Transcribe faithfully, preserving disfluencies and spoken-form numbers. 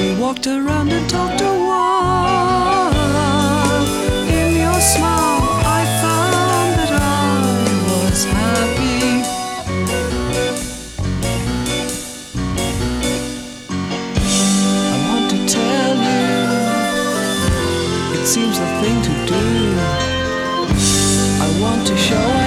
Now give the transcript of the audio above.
We walked around and talked a while. In your smile I found that I was happy. I want to tell you, it seems the thing to do. I want to show